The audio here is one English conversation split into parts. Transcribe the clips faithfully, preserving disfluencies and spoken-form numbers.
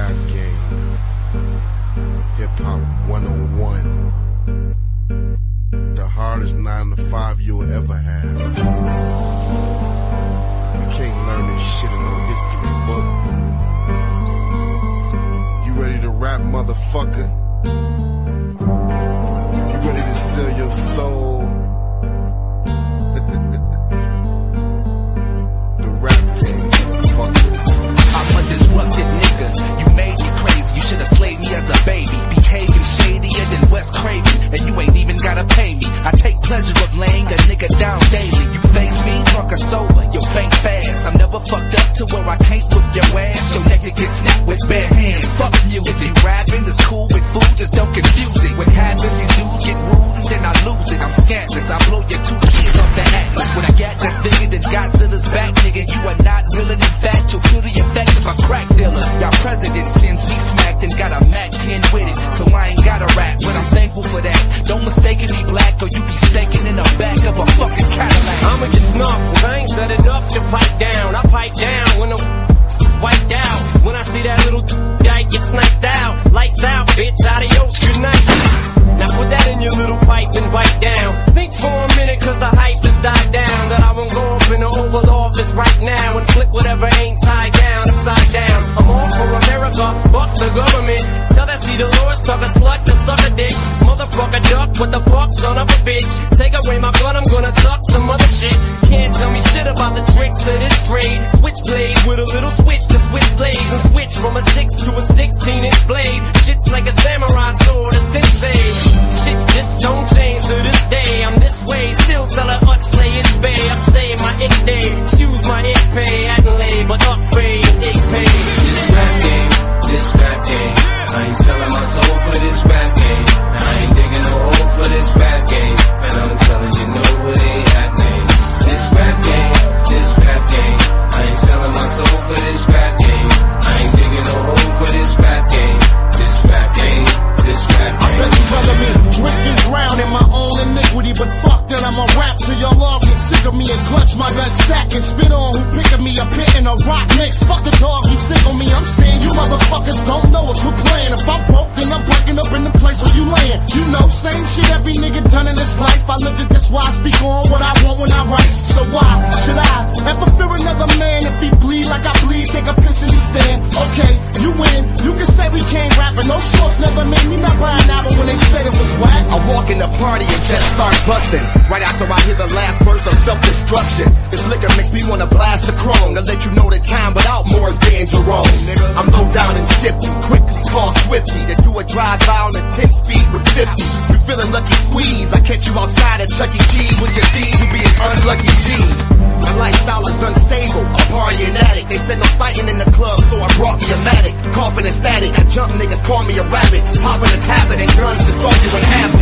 rap game. Hip Hop one oh one. The hardest nine to five you'll ever have. You can't learn this shit in no history book. You ready to rap, motherfucker? You ready to sell your soul? The rap game, motherfucker. I'm a disrupted nigga. You made me crazy. You should've slayed me as a baby. Behaving shadier than Wes Craven, and you ain't even gotta pay me. I take pleasure of laying a nigga down daily. You face me, drunk or sober, your bank fast. I'm never fucked up to where I can't whip your ass. Your neck can get snapped with bare hands. Fuck music. Rapping is cool with food, just don't confuse it. What happens, these dudes get rude and then I lose it. I'm scantless, I blow your two kids off the atlas. When I got that's bigger than Godzilla's back, nigga, you are not reeling in fact. You'll feel the effects of a crack dealer. Y'all president sends me smacked and got a Mac ten with it. So I ain't gotta rap, but I'm thankful for that. Don't mistakenly black or you be staking in the back of a fucking Cadillac. I'ma get snuffed, I ain't said enough to pipe down. I pipe down when I'm wiped out. When I see that little guy get sniped out. Lights out, bitch, adios, good night. Now put that in your little pipe and wipe down. Think for a minute cause the hype has died down. That I won't go up in the Oval Office right now and flip whatever ain't tied down upside down. I'm all for America, fuck the government. Tell that see the Lord's talk a slut to suck a dick. Motherfucker duck, what the fuck, son of a bitch. Take away my gun, I'm gonna tuck some other shit. Can't tell me shit about the tricks of this trade. Switchblade with a little switch to switch blades. And switch from a six to a sixteen inch blade. Shit's like a samurai sword, a sensei. Shit just don't change to this day. I'm this way, still tell her ut slay it's bay. I'm saying my ick day, excuse my ick pay. Adelaide, but up fade, ick pay. This rap game, this rap game. I ain't selling my soul for this rap game. I ain't digging no hole for this rap game. And I'm telling you, no, it ain't happening. This rap game, this rap game. I ain't selling my soul for this rap game. I ain't digging no hole for this rap game. This rap game, this rap game. I bet you brother me drink and drown in my own iniquity, but fuck that I'ma rap till y'all all get sick of me and clutch my nut sack and spit on who picking me a pit in a rock mix. Fuck the dogs who sick on me. I'm saying you motherfuckers don't know if we're playing. If I'm broke, then I'm breaking up in the place where you laying. You know, same shit every nigga done in this life. I lived it this why I speak on what I want when I write. So why should I ever fear another man if he bleed like I bleed? Take a piss and he stand. Okay, you win. You can say we can't rap, but no source never made me not buy an album when they said it was whack. I walk in the party and just start busting. Right after I hear the last verse of self-destruction. This liquor makes me wanna blast the chrome to let you know the time without more is getting Jerome. I'm low down and shifty, quickly call Swifty to do a drive-by on a ten speed with fifty. You feeling lucky squeeze? I catch you outside at Chuck E. Cheese with your D's. You be an unlucky G. My lifestyle is unstable, a party an addict. They said no fighting in the club, so I brought me a Matic. Coughing and static, I jump niggas call me a rabbit. Popping a tablet and guns to solve you in half.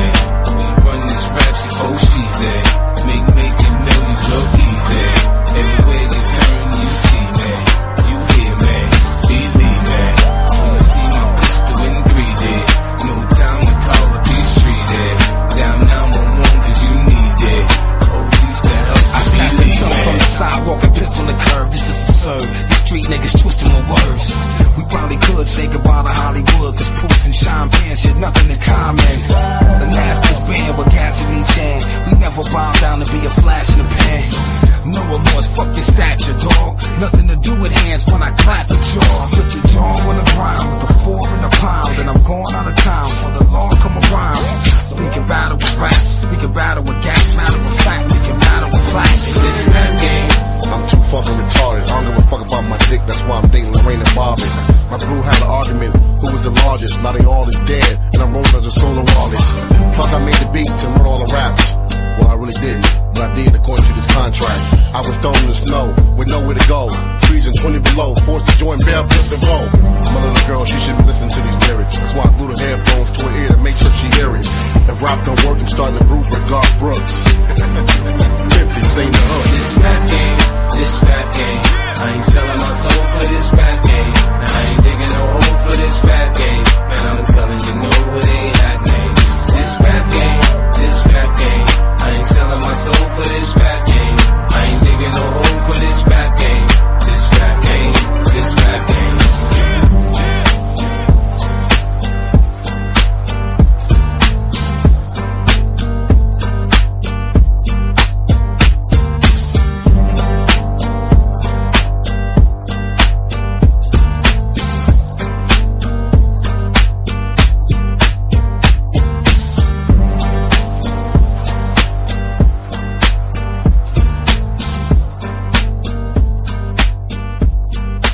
We run this rap shit, oh she's there. Make making millions look easy. Everywhere you turn, you see, man. You hear, man. Believe, man. Wanna see my pistol in three D. No time to call up these street there. Down now, I'm on cause you need it. Police to help I snatched the tongue from the sidewalk and piss on the curb. This is absurd. These street niggas twisting my words. We probably could say goodbye to Hollywood, cause Proof and Sean Penn shit nothing in common. The nastiest band with gas in each hand. We never bow down to be a flash in the pan. No remorse, fuck your stature, dog. Nothing to do with hands when I clap the jaw. Put your jaw on the ground with the four and a pound, and I'm going out of town for the law come around. We can battle with raps, we can battle with gas, matter of fact, we can battle with flash. this rap game. I'm too fucking retarded. I don't give a fuck about my dick, that's why I'm dating Lorraine and Bobby. My crew had an argument, who was the largest? Now they all is dead, and I'm rolling as a solo artist. Plus I made the beats and wrote all the raps. Well, I really didn't, but I did according to this contract. I was thrown in the snow with nowhere to go. Freezing twenty below, forced to join barefoot to roll. My little girl, she shouldn't listen to these lyrics. That's why I glued the headphones to her ear to make sure she hear it. If rap don't work, I'm starting a group with Garth Brooks. fifty, sing the hook. This rap game, this rap game. I ain't selling my soul for this